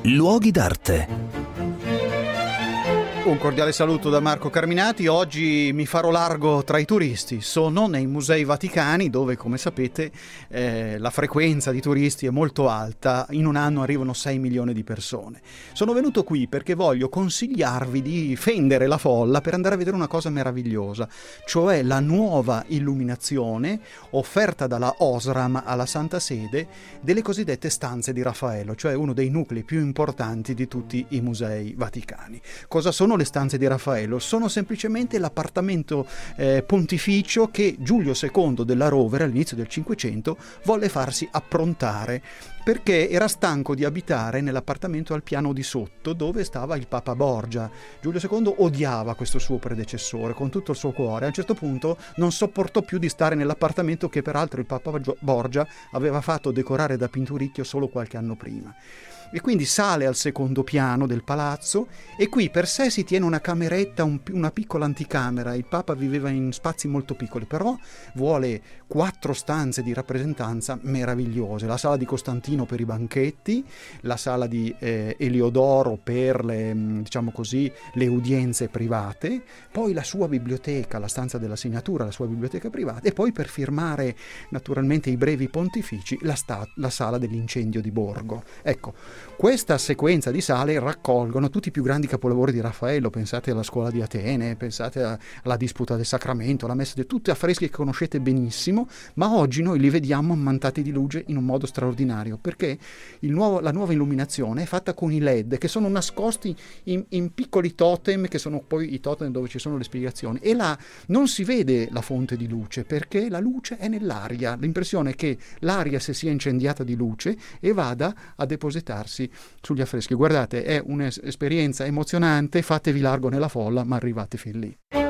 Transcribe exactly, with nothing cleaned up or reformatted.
Luoghi d'arte. Un cordiale saluto da Marco Carminati. Oggi mi farò largo tra i turisti. Sono nei Musei Vaticani, dove, come sapete, eh, la frequenza di turisti è molto alta. In un anno arrivano sei milioni di persone. Sono venuto qui perché voglio consigliarvi di fendere la folla per andare a vedere una cosa meravigliosa, cioè la nuova illuminazione offerta dalla Osram alla Santa Sede delle cosiddette stanze di Raffaello, cioè uno dei nuclei più importanti di tutti i Musei Vaticani. Cosa sono le stanze di Raffaello? Sono semplicemente l'appartamento eh, pontificio che Giulio secondo della Rovere all'inizio del Cinquecento volle farsi approntare, perché era stanco di abitare nell'appartamento al piano di sotto dove stava il Papa Borgia. Giulio secondo odiava questo suo predecessore con tutto il suo cuore. A un certo punto non sopportò più di stare nell'appartamento che peraltro il Papa Borgia aveva fatto decorare da Pinturicchio solo qualche anno prima. E quindi sale al secondo piano del palazzo e qui per sé si tiene una cameretta, un, una piccola anticamera. Il Papa viveva in spazi molto piccoli, però vuole quattro stanze di rappresentanza meravigliose. La sala di Costantino per i banchetti, la sala di eh, Eliodoro per le, diciamo così, le udienze private, poi la sua biblioteca, la stanza della segnatura, la sua biblioteca privata, e poi per firmare naturalmente i brevi pontifici la, sta- la sala dell'incendio di Borgo. Ecco, questa sequenza di sale raccolgono tutti i più grandi capolavori di Raffaello. Pensate alla scuola di Atene, pensate alla disputa del Sacramento, la messa di tutti affreschi che conoscete benissimo, ma oggi noi li vediamo ammantati di luce in un modo straordinario, perché il nuovo, la nuova illuminazione è fatta con i led che sono nascosti in, in piccoli totem, che sono poi i totem dove ci sono le spiegazioni, e là non si vede la fonte di luce perché la luce è nell'aria. L'impressione è che l'aria si sia incendiata di luce e vada a depositarsi sugli affreschi. Guardate, è un'esperienza emozionante, fatevi largo nella folla, ma arrivate fin lì.